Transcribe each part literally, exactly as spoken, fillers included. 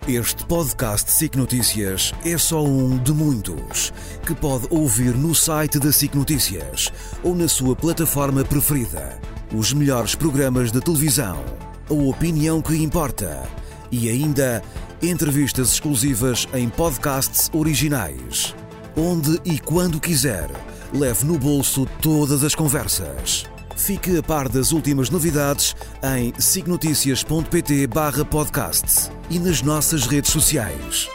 Este podcast SIC Notícias é só um de muitos que pode ouvir no site da SIC Notícias ou na sua plataforma preferida. Os melhores programas de televisão, a opinião que importa e ainda entrevistas exclusivas em podcasts originais. Onde e quando quiser, leve no bolso todas as conversas. Fique a par das últimas novidades em sicnoticias.pt barra podcast e nas nossas redes sociais.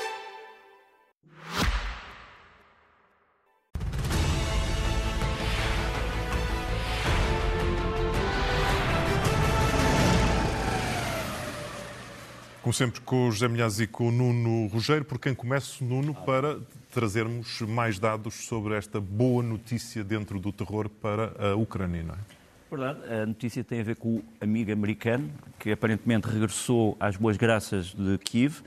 Como sempre, com o José Milhazes e com o Nuno Rogério, por quem começo, Nuno, para trazermos mais dados sobre esta boa notícia dentro do terror para a Ucrânia, não é? Verdade, a notícia tem a ver com o amigo americano, que aparentemente regressou às boas graças de Kiev.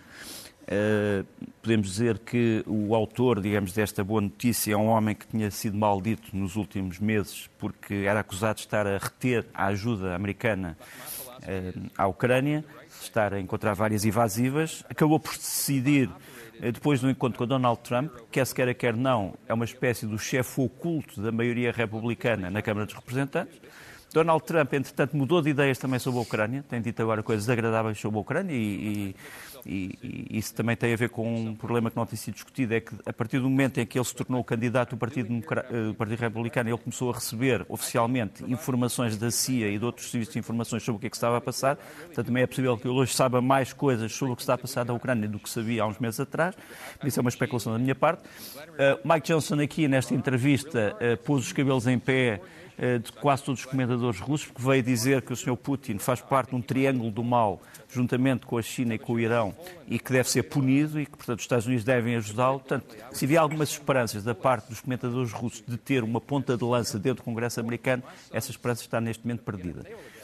Uh, podemos dizer que o autor, digamos, desta boa notícia é um homem que tinha sido maldito nos últimos meses porque era acusado de estar a reter a ajuda americana uh, à Ucrânia, de estar a encontrar várias evasivas. Acabou por decidir, uh, depois do encontro com Donald Trump, quer se queira, quer não, é uma espécie do chefe oculto da maioria republicana na Câmara dos Representantes. Donald Trump, entretanto, mudou de ideias também sobre a Ucrânia, tem dito agora coisas agradáveis sobre a Ucrânia e, e, e isso também tem a ver com um problema que não tem sido discutido, é que a partir do momento em que ele se tornou candidato do Partido, do Partido Republicano, ele começou a receber oficialmente informações da C I A e de outros serviços de informações sobre o que é que estava a passar, portanto também é possível que ele hoje saiba mais coisas sobre o que está a passar na Ucrânia do que sabia há uns meses atrás, isso é uma especulação da minha parte. Uh, Mike Johnson aqui nesta entrevista uh, pôs os cabelos em pé de quase todos os comentadores russos, porque veio dizer que o senhor Putin faz parte de um triângulo do mal, juntamente com a China e com o Irão, e que deve ser punido e que, portanto, os Estados Unidos devem ajudá-lo. Portanto, se havia algumas esperanças da parte dos comentadores russos de ter uma ponta de lança dentro do Congresso americano, essa esperança está neste momento perdida.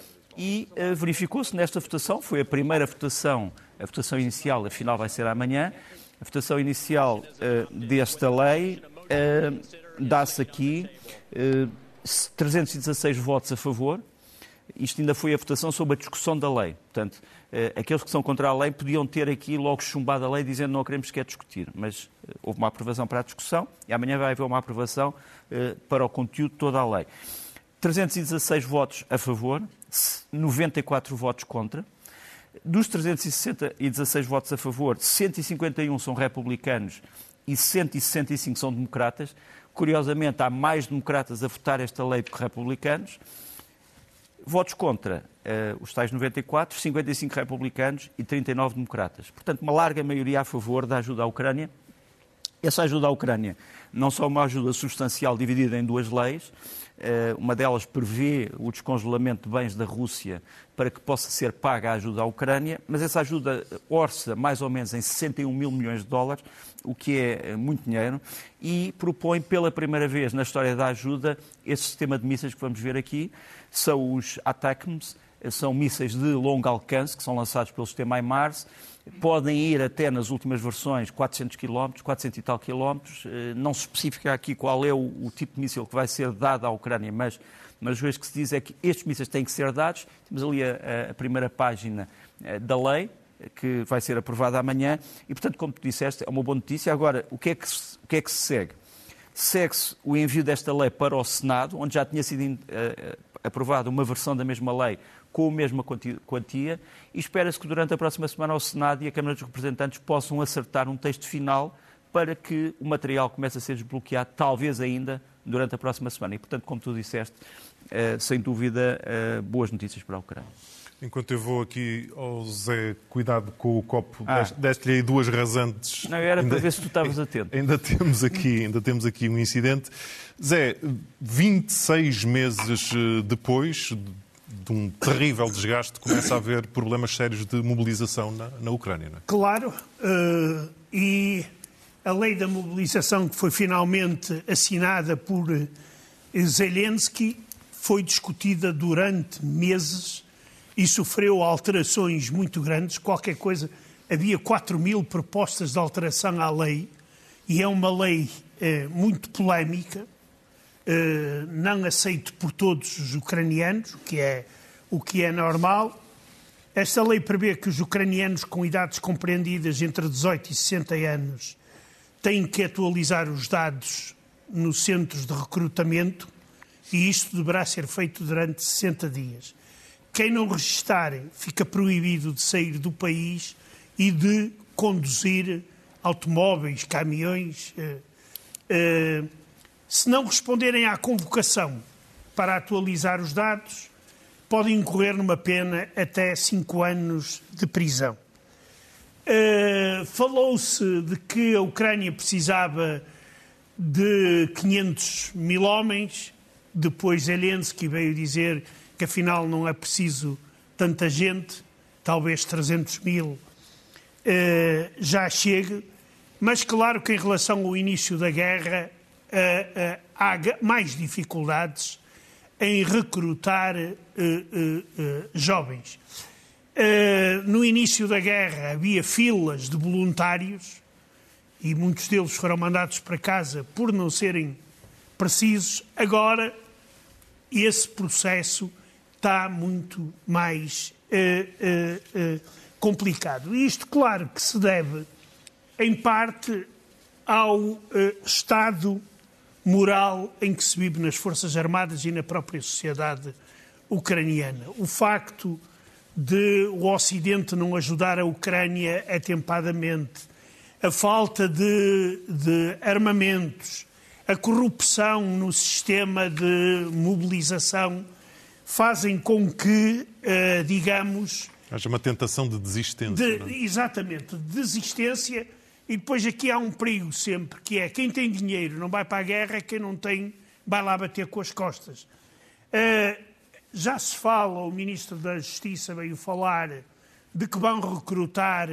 E uh, verificou-se nesta votação, foi a primeira votação, a votação inicial, afinal vai ser amanhã, a votação inicial uh, desta lei uh, dá-se aqui uh, trezentos e dezasseis votos a favor. Isto ainda foi a votação sobre a discussão da lei. Portanto, aqueles que são contra a lei podiam ter aqui logo chumbado a lei dizendo não queremos sequer discutir. Mas houve uma aprovação para a discussão e amanhã vai haver uma aprovação para o conteúdo de toda a lei. trezentos e dezasseis votos a favor, noventa e quatro votos contra. Dos trezentos e dezasseis votos a favor, cento e cinquenta e um são republicanos e cento e sessenta e cinco são democratas. Curiosamente, há mais democratas a votar esta lei do que republicanos. Votos contra, uh, os tais noventa e quatro, cinquenta e cinco republicanos e trinta e nove democratas. Portanto, uma larga maioria a favor da ajuda à Ucrânia. Essa ajuda à Ucrânia não só uma ajuda substancial dividida em duas leis, uh, uma delas prevê o descongelamento de bens da Rússia para que possa ser paga a ajuda à Ucrânia, mas essa ajuda orça mais ou menos em sessenta e um mil milhões de dólares, o que é muito dinheiro, e propõe pela primeira vez na história da ajuda esse sistema de mísseis que vamos ver aqui, são os ATACMS, são mísseis de longo alcance que são lançados pelo sistema HIMARS, podem ir até nas últimas versões quatrocentos quilómetros, quatrocentos e tal quilómetros, não se especifica aqui qual é o, o tipo de míssil que vai ser dado à Ucrânia, mas, mas o que se diz é que estes mísseis têm que ser dados. Temos ali a, a primeira página da lei, que vai ser aprovada amanhã, e, portanto, como tu disseste, é uma boa notícia. Agora, o que é que se, o que é que se segue? Segue-se o envio desta lei para o Senado, onde já tinha sido uh, aprovada uma versão da mesma lei com a mesma quantia, e espera-se que durante a próxima semana o Senado e a Câmara dos Representantes possam acertar um texto final para que o material comece a ser desbloqueado, talvez ainda durante a próxima semana. E, portanto, como tu disseste, uh, sem dúvida, uh, boas notícias para a Ucrânia. Enquanto eu vou aqui ao Zé, cuidado com o copo, ah. deste-lhe aí duas rasantes. Não, era ainda, para ver se tu estavas atento. Ainda temos aqui, ainda temos aqui um incidente. Zé, vinte e seis meses depois de um terrível desgaste, começa a haver problemas sérios de mobilização na, na Ucrânia, não é? Claro, uh, e a lei da mobilização que foi finalmente assinada por Zelensky foi discutida durante meses e sofreu alterações muito grandes, qualquer coisa. Havia quatro mil propostas de alteração à lei, e é uma lei eh, muito polémica, eh, não aceita por todos os ucranianos, o que é, o que é normal, Esta lei prevê que os ucranianos com idades compreendidas entre dezoito e sessenta anos têm que atualizar os dados nos centros de recrutamento e isto deverá ser feito durante sessenta dias. Quem não registar fica proibido de sair do país e de conduzir automóveis, caminhões. Eh, eh, se não responderem à convocação para atualizar os dados, podem incorrer numa pena até cinco anos de prisão. Uh, falou-se de que a Ucrânia precisava de quinhentos mil homens, depois Zelensky veio dizer que afinal não é preciso tanta gente, talvez trezentos mil uh, já chegue, mas claro que em relação ao início da guerra uh, uh, há mais dificuldades em recrutar uh, uh, uh, jovens. Uh, no início da guerra havia filas de voluntários e muitos deles foram mandados para casa por não serem precisos. Agora, esse processo está muito mais uh, uh, uh, complicado. E isto, claro, que se deve, em parte, ao uh, estado moral em que se vive nas Forças Armadas e na própria sociedade ucraniana. O facto de o Ocidente não ajudar a Ucrânia atempadamente, a falta de, de armamentos, a corrupção no sistema de mobilização, fazem com que, uh, digamos... haja uma tentação de desistência. De, não é? Exatamente, de desistência. E depois aqui há um perigo sempre, que é quem tem dinheiro não vai para a guerra, quem não tem vai lá bater com as costas. Uh, já se fala, o Ministro da Justiça veio falar de que vão recrutar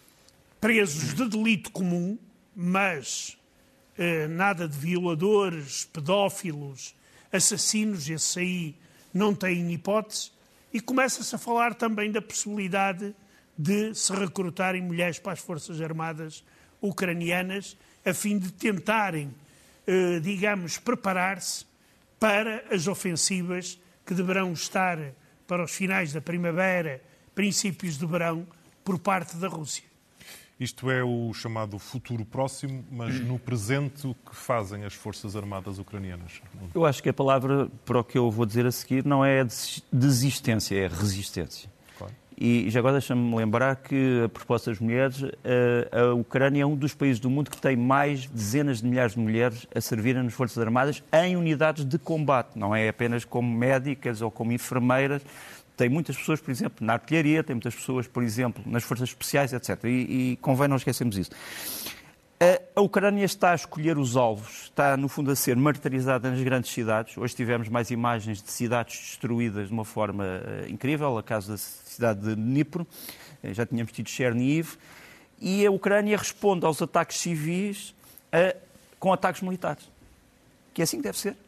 presos de delito comum, mas uh, nada de violadores, pedófilos, assassinos, esse aí não tem hipótese. E começa-se a falar também da possibilidade de se recrutarem mulheres para as Forças Armadas ucranianas, a fim de tentarem, eh, digamos, preparar-se para as ofensivas que deverão estar para os finais da primavera, princípios de verão, por parte da Rússia. Isto é o chamado futuro próximo, mas no presente o que fazem as Forças Armadas ucranianas? Eu acho que a palavra para o que eu vou dizer a seguir não é desistência, é resistência. Claro. E já agora deixa-me lembrar que, a propósito das mulheres, a, a Ucrânia é um dos países do mundo que tem mais dezenas de milhares de mulheres a servirem nas Forças Armadas em unidades de combate. Não é apenas como médicas ou como enfermeiras. Tem muitas pessoas, por exemplo, na artilharia, tem muitas pessoas, por exemplo, nas forças especiais, etcétera. E, e convém não esquecermos isso. A, a Ucrânia está a escolher os alvos, está, no fundo, a ser martirizada nas grandes cidades. Hoje tivemos mais imagens de cidades destruídas de uma forma uh, incrível, a caso da cidade de Dnipro, uh, já tínhamos tido Chernihiv, e a Ucrânia responde aos ataques civis uh, com ataques militares, que é assim que deve ser.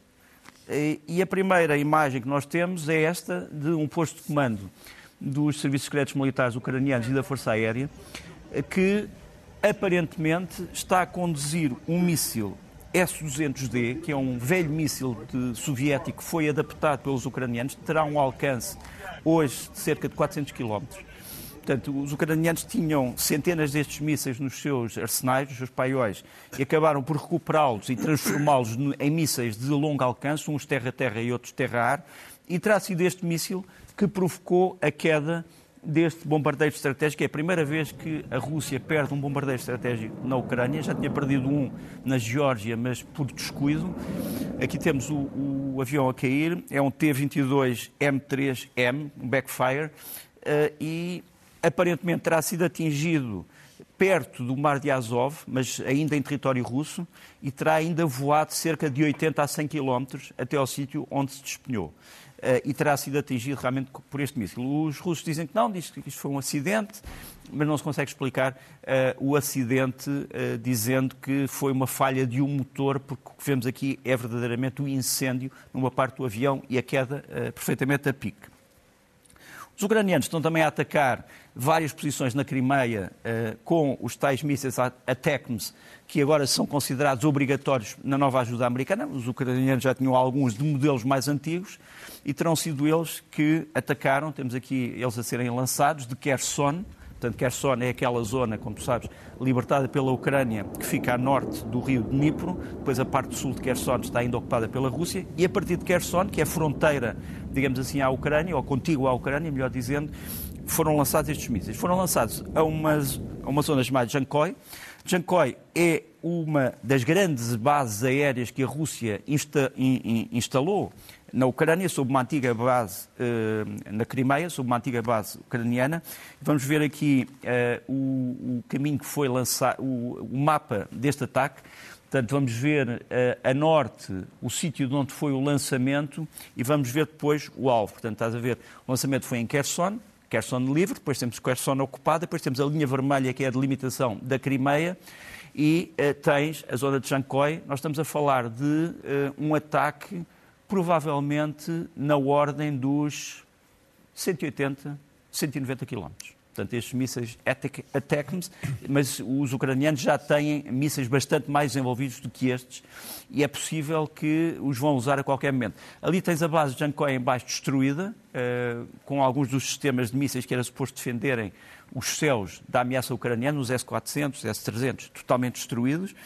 E a primeira imagem que nós temos é esta de um posto de comando dos Serviços Secretos Militares ucranianos e da Força Aérea que aparentemente está a conduzir um míssil S duzentos D, que é um velho míssil de, soviético que foi adaptado pelos ucranianos, terá um alcance hoje de cerca de quatrocentos quilómetros. Portanto, os ucranianos tinham centenas destes mísseis nos seus arsenais, nos seus paióis, e acabaram por recuperá-los e transformá-los em mísseis de longo alcance, uns terra-terra e outros terra-ar, e terá sido este míssil que provocou a queda deste bombardeiro estratégico. É a primeira vez que a Rússia perde um bombardeiro estratégico na Ucrânia. Já tinha perdido um na Geórgia, mas por descuido. Aqui temos o, o avião a cair, é um T vinte e dois M três M, um backfire, uh, e aparentemente terá sido atingido perto do Mar de Azov, mas ainda em território russo, e terá ainda voado cerca de oitenta a cem quilómetros até ao sítio onde se despenhou. Uh, e terá sido atingido realmente por este míssil. Os russos dizem que não, dizem que isto foi um acidente, mas não se consegue explicar uh, o acidente uh, dizendo que foi uma falha de um motor, porque o que vemos aqui é verdadeiramente um incêndio numa parte do avião e a queda uh, perfeitamente a pique. Os ucranianos estão também a atacar várias posições na Crimeia uh, com os tais mísseis ATACMS, que agora são considerados obrigatórios na nova ajuda americana. Os ucranianos já tinham alguns de modelos mais antigos e terão sido eles que atacaram, temos aqui eles a serem lançados, de Kherson. Portanto, Kherson é aquela zona, como tu sabes, libertada pela Ucrânia, que fica a norte do rio Dnipro. Depois a parte sul de Kherson está ainda ocupada pela Rússia. E a partir de Kherson, que é fronteira, digamos assim, à Ucrânia, ou contígua à Ucrânia, melhor dizendo, foram lançados estes mísseis. Foram lançados a uma, a uma zona chamada Jankoy. Jankoy é uma das grandes bases aéreas que a Rússia insta, in, in, instalou na Ucrânia, sob uma antiga base, uh, na Crimeia, sob uma antiga base ucraniana. Vamos ver aqui uh, o, o caminho que foi lançado, o, o mapa deste ataque. Portanto, vamos ver uh, a norte o sítio de onde foi o lançamento e vamos ver depois o alvo. Portanto, estás a ver, o lançamento foi em Kherson, Kherson livre, depois temos Kherson ocupada, depois temos a linha vermelha, que é a delimitação da Crimeia, e uh, tens a zona de Jankoy. Nós estamos a falar de uh, um ataque provavelmente na ordem dos cento e oitenta, cento e noventa quilómetros. Portanto, estes mísseis ATACMS, mas os ucranianos já têm mísseis bastante mais desenvolvidos do que estes e é possível que os vão usar a qualquer momento. Ali tens a base de Jankoy em baixo destruída, uh, com alguns dos sistemas de mísseis que era suposto defenderem os céus da ameaça ucraniana, os S quatrocentos, S trezentos, totalmente destruídos.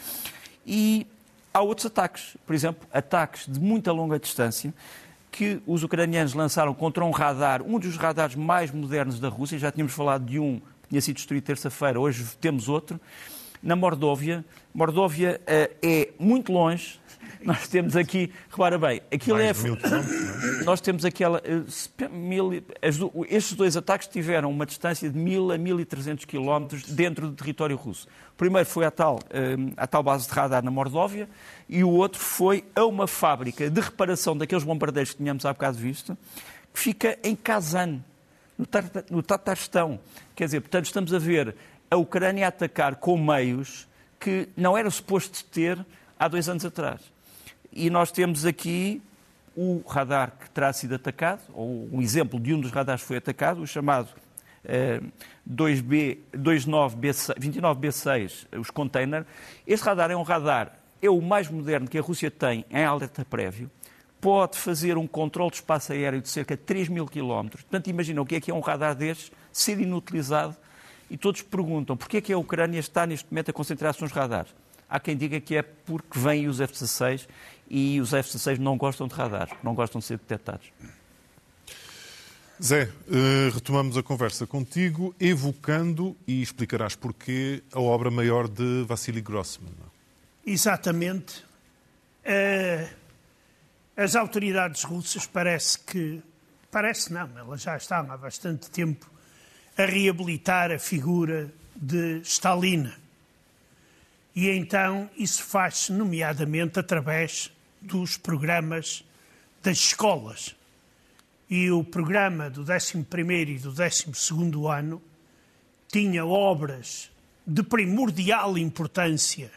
E há outros ataques, por exemplo, ataques de muita longa distância, que os ucranianos lançaram contra um radar, um dos radares mais modernos da Rússia. Já tínhamos falado de um que tinha sido destruído terça-feira, hoje temos outro, na Mordóvia. Mordóvia uh, é muito longe. Nós temos aqui, repara bem, aquilo mais é... de mil quilómetros, nós temos aquela... Uh, mil, as, estes dois ataques tiveram uma distância de mil a mil e trezentos quilómetros dentro do território russo. O primeiro foi à tal, uh, à tal base de radar na Mordóvia e o outro foi a uma fábrica de reparação daqueles bombardeiros que tínhamos há bocado visto, que fica em Kazan, no, Tar- no Tatarstão. Quer dizer, portanto, estamos a ver a Ucrânia a atacar com meios que não era suposto ter há dois anos atrás. E nós temos aqui o radar que terá sido atacado, ou um exemplo de um dos radares que foi atacado, o chamado uh, dois B, vinte e nove B seis, os container. Este radar é um radar, é o mais moderno que a Rússia tem em alerta prévio, pode fazer um controle de espaço aéreo de cerca de três mil quilómetros. Portanto, imagina o que é que é um radar destes ser inutilizado e todos perguntam porquê é que a Ucrânia está neste momento a concentrar-se nos radares. Há quem diga que é porque vêm os F dezasseis e os F dezasseis não gostam de radares, não gostam de ser detectados. Zé, retomamos a conversa contigo, evocando, e explicarás porquê, a obra maior de Vassili Grossman. Exatamente. As autoridades russas parece que... Parece não, elas já estavam há bastante tempo a reabilitar a figura de Stalin. E então isso faz-se nomeadamente através dos programas das escolas. E o programa do décimo primeiro e do décimo segundo ano tinha obras de primordial importância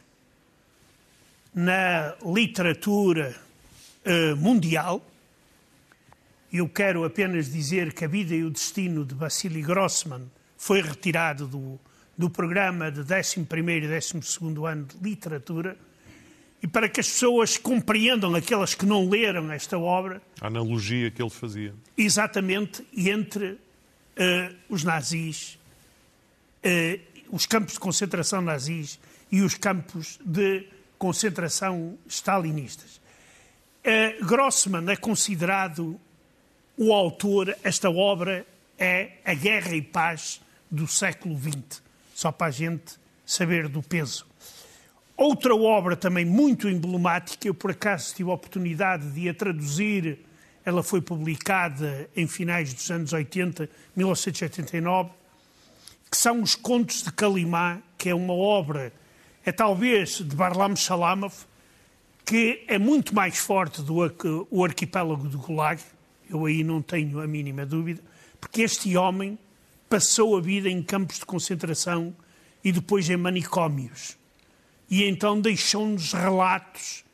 na literatura uh, mundial. Eu quero apenas dizer que a vida e o destino de Vassili Grossman foi retirado do do programa de décimo primeiro e décimo segundo ano de literatura, e para que as pessoas compreendam, aquelas que não leram esta obra, a analogia que ele fazia. Exatamente, entre uh, os nazis, uh, os campos de concentração nazis e os campos de concentração stalinistas. Uh, Grossman é considerado o autor, esta obra é A Guerra e Paz do século vinte. Só para a gente saber do peso. Outra obra também muito emblemática, eu por acaso tive a oportunidade de a traduzir, ela foi publicada em finais dos anos oitenta, mil novecentos e oitenta e nove, que são os Contos de Kalimá, que é uma obra, é talvez de Barlam Shalamov, que é muito mais forte do que o arquipélago do Gulag, eu aí não tenho a mínima dúvida, porque este homem passou a vida em campos de concentração e depois em manicômios. E então deixou-nos relatos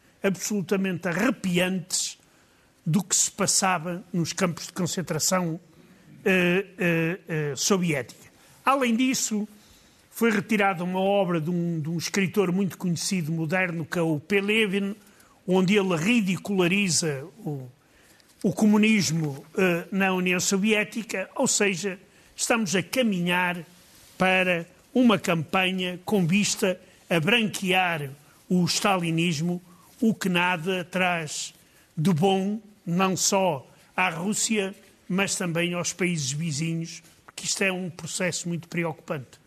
absolutamente arrepiantes do que se passava nos campos de concentração uh, uh, soviética. Além disso, foi retirada uma obra de um, de um escritor muito conhecido moderno, que é o Pelevin, onde ele ridiculariza o, o comunismo uh, na União Soviética, ou seja, estamos a caminhar para uma campanha com vista a branquear o stalinismo, o que nada traz de bom, não só à Rússia, mas também aos países vizinhos, porque isto é um processo muito preocupante.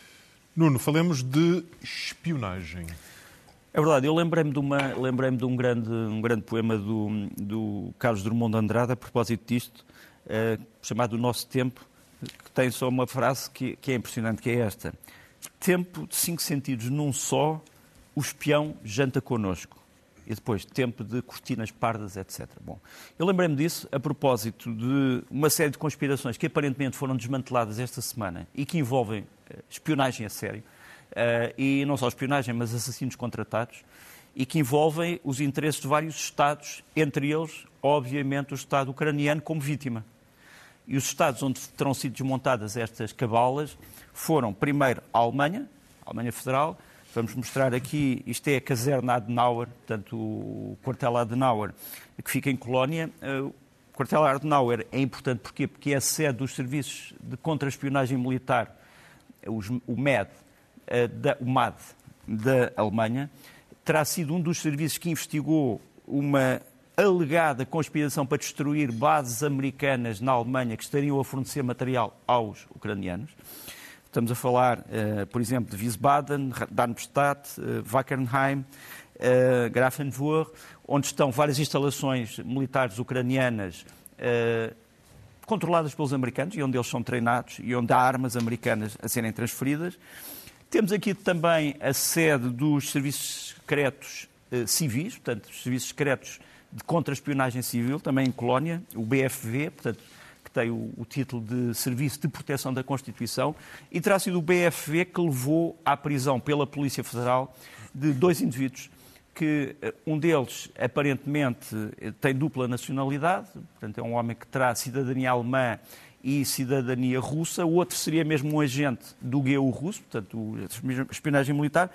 Nuno, falemos de espionagem. É verdade, eu lembrei-me de, uma, lembrei-me de um, grande, um grande poema do, do Carlos Drummond de Andrade, a propósito disto, uh, chamado O Nosso Tempo, que tem só uma frase que, que é impressionante, que é esta: tempo de cinco sentidos num só, o espião janta connosco. E depois, tempo de cortinas pardas, etcétera. Bom, eu lembrei-me disso a propósito de uma série de conspirações que aparentemente foram desmanteladas esta semana e que envolvem uh, espionagem a sério, uh, e não só espionagem, mas assassinos contratados, e que envolvem os interesses de vários Estados, entre eles, obviamente, o Estado ucraniano como vítima. E os Estados onde terão sido desmontadas estas cabalas foram, primeiro, a Alemanha, a Alemanha Federal. Vamos mostrar aqui, isto é a caserna Adenauer, portanto, o quartel Adenauer, que fica em Colónia. O quartel Adenauer é importante porquê? Porque é a sede dos serviços de contra-espionagem militar, os, o M E D, da, o M A D, da Alemanha. Terá sido um dos serviços que investigou uma alegada conspiração para destruir bases americanas na Alemanha que estariam a fornecer material aos ucranianos. Estamos a falar, uh, por exemplo, de Wiesbaden, Darmstadt, uh, Wackenheim, uh, Grafenwohr, onde estão várias instalações militares ucranianas uh, controladas pelos americanos e onde eles são treinados e onde há armas americanas a serem transferidas. Temos aqui também a sede dos serviços secretos uh, civis, portanto, os serviços secretos de contra-espionagem civil, também em Colónia, o B F V, portanto, que tem o, o título de Serviço de Proteção da Constituição, e terá sido o B F V que levou à prisão pela Polícia Federal de dois indivíduos, que um deles, aparentemente, tem dupla nacionalidade, portanto, é um homem que terá cidadania alemã e cidadania russa, o outro seria mesmo um agente do G U russo, portanto, a espionagem militar,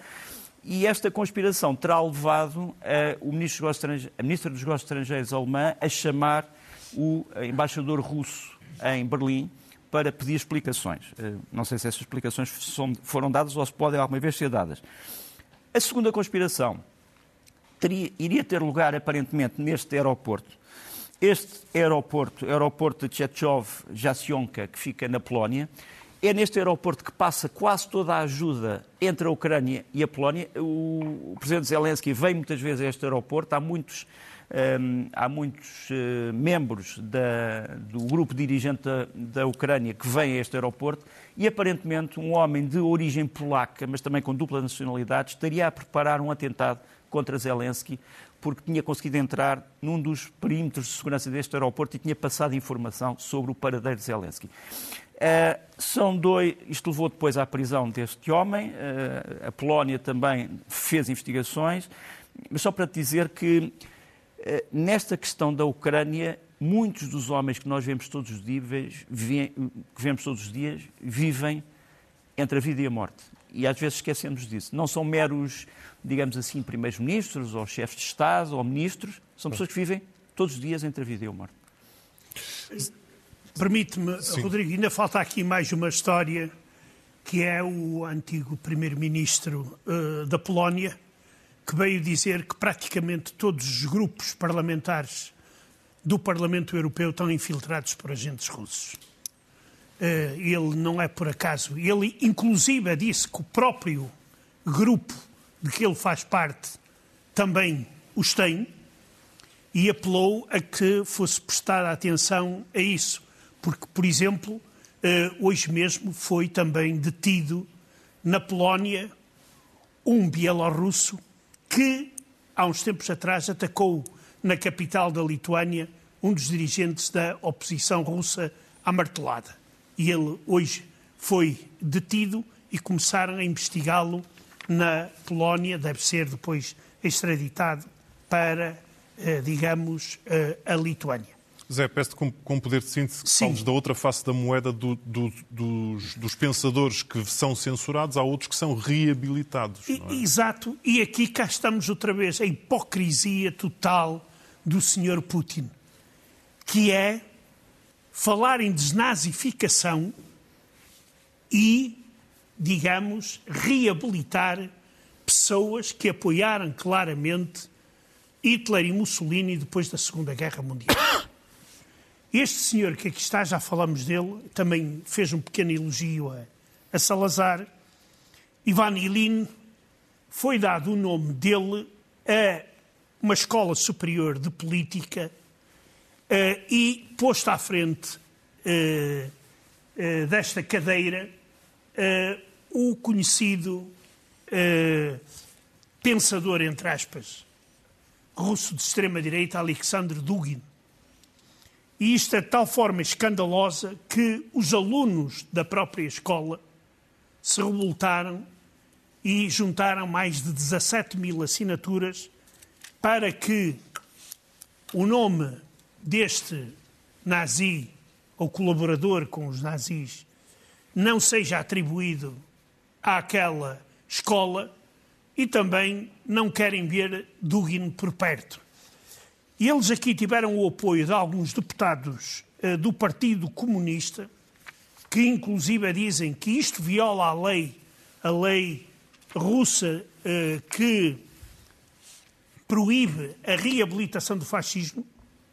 e esta conspiração terá levado a, o ministro dos a Ministra dos Negócios Estrangeiros alemã a chamar o embaixador russo em Berlim para pedir explicações. Não sei se essas explicações foram dadas ou se podem alguma vez ser dadas. A segunda conspiração teria, iria ter lugar, aparentemente, neste aeroporto. Este aeroporto, aeroporto de Rzeszów-Jasionka, que fica na Polónia, é neste aeroporto que passa quase toda a ajuda entre a Ucrânia e a Polónia. O, o presidente Zelensky vem muitas vezes a este aeroporto. Há muitos, um, há muitos uh, membros da, do grupo dirigente da, da Ucrânia que vêm a este aeroporto e, aparentemente, um homem de origem polaca, mas também com dupla nacionalidade, estaria a preparar um atentado contra Zelensky, porque tinha conseguido entrar num dos perímetros de segurança deste aeroporto e tinha passado informação sobre o paradeiro de Zelensky. Uh, são dois, isto levou depois à prisão deste homem, uh, a Polónia também fez investigações, mas só para te dizer que uh, nesta questão da Ucrânia, muitos dos homens que nós vemos todos os dias, vi, que vemos todos os dias vivem entre a vida e a morte. E às vezes esquecemos disso. Não são meros, digamos assim, primeiros-ministros ou chefes de Estado ou ministros, são pessoas que vivem todos os dias entre a vida e a morte. Permite-me, Rodrigo, ainda falta aqui mais uma história, que é o antigo primeiro-ministro uh, da Polónia, que veio dizer que praticamente todos os grupos parlamentares do Parlamento Europeu estão infiltrados por agentes russos. Uh, ele não é por acaso. Ele, inclusive, disse que o próprio grupo de que ele faz parte também os tem e apelou a que fosse prestada atenção a isso. Porque, por exemplo, hoje mesmo foi também detido na Polónia um bielorrusso que, há uns tempos atrás, atacou na capital da Lituânia um dos dirigentes da oposição russa à martelada. E ele hoje foi detido e começaram a investigá-lo na Polónia, deve ser depois extraditado para, digamos, a Lituânia. Zé, peço-te com, com poder de síntese que fales da outra face da moeda do, do, dos, dos pensadores que são censurados, há outros que são reabilitados. Não é? Exato, e aqui cá estamos outra vez, a hipocrisia total do senhor Putin, que é falar em desnazificação e, digamos, reabilitar pessoas que apoiaram claramente Hitler e Mussolini depois da Segunda Guerra Mundial. Este senhor que aqui está, já falamos dele, também fez um pequeno elogio a, a Salazar. Ivan Ilyin, foi dado o nome dele a uma escola superior de política uh, e posto à frente uh, uh, desta cadeira uh, o conhecido uh, pensador, entre aspas, russo de extrema-direita, Alexander Dugin. E isto é de tal forma escandalosa que os alunos da própria escola se revoltaram e juntaram mais de dezassete mil assinaturas para que o nome deste nazi, ou colaborador com os nazis, não seja atribuído àquela escola, e também não querem ver Dugin por perto. E eles aqui tiveram o apoio de alguns deputados uh, do Partido Comunista, que inclusive dizem que isto viola a lei, a lei russa uh, que proíbe a reabilitação do fascismo,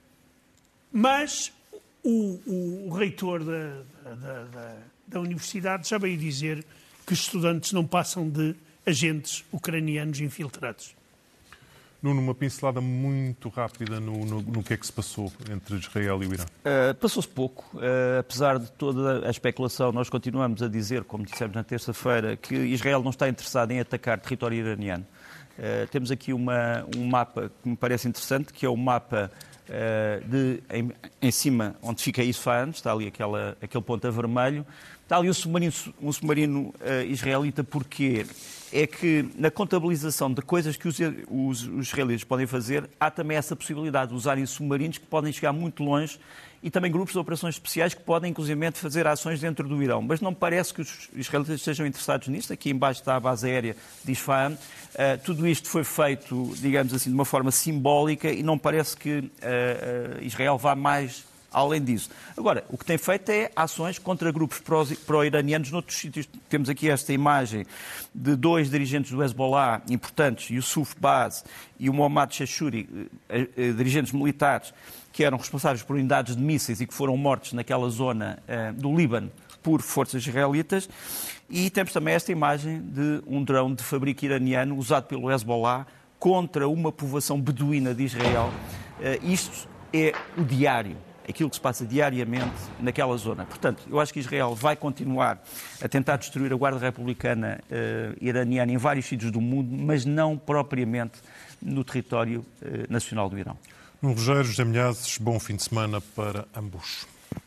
mas o, o, o reitor da, da, da, da universidade já veio dizer que os estudantes não passam de agentes ucranianos infiltrados. Nuno, uma pincelada muito rápida no, no, no que é que se passou entre Israel e o Irão. Uh, Passou-se pouco. Uh, apesar de toda a especulação, nós continuamos a dizer, como dissemos na terça-feira, que Israel não está interessado em atacar território iraniano. Uh, temos aqui uma, um mapa que me parece interessante, que é o mapa uh, de, em, em cima, onde fica Isfahan, está ali aquela, aquele ponto a vermelho. Está ali um submarino, um submarino uh, israelita, porque é que na contabilização de coisas que os, os, os israelitas podem fazer, há também essa possibilidade de usarem submarinos que podem chegar muito longe e também grupos de operações especiais que podem, inclusive, fazer ações dentro do Irão. Mas não parece que os israelitas estejam interessados nisto. Aqui embaixo está a base aérea de Isfahan. Uh, tudo isto foi feito, digamos assim, de uma forma simbólica e não parece que uh, uh, Israel vá mais além disso. Agora, o que tem feito é ações contra grupos pró-iranianos noutros sítios. Temos aqui esta imagem de dois dirigentes do Hezbollah importantes, Yusuf Baz e o Mohammad Shashuri, dirigentes militares, que eram responsáveis por unidades de mísseis e que foram mortos naquela zona uh, do Líbano por forças israelitas. E temos também esta imagem de um drone de fabrico iraniano usado pelo Hezbollah contra uma povoação beduína de Israel. Uh, isto é o diário. Aquilo que se passa diariamente naquela zona. Portanto, eu acho que Israel vai continuar a tentar destruir a Guarda Republicana uh, iraniana em vários sítios do mundo, mas não propriamente no território uh, nacional do Irão. Nuno Rogério, José Milhazes, bom fim de semana para ambos.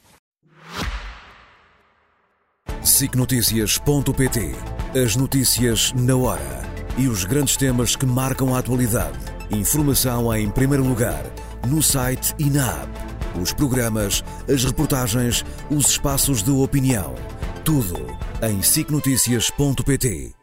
sic notícias ponto pt. As notícias na hora e os grandes temas que marcam a atualidade. Informação em primeiro lugar, no site e na app. Os programas, as reportagens, os espaços de opinião. Tudo em sic notícias ponto pt.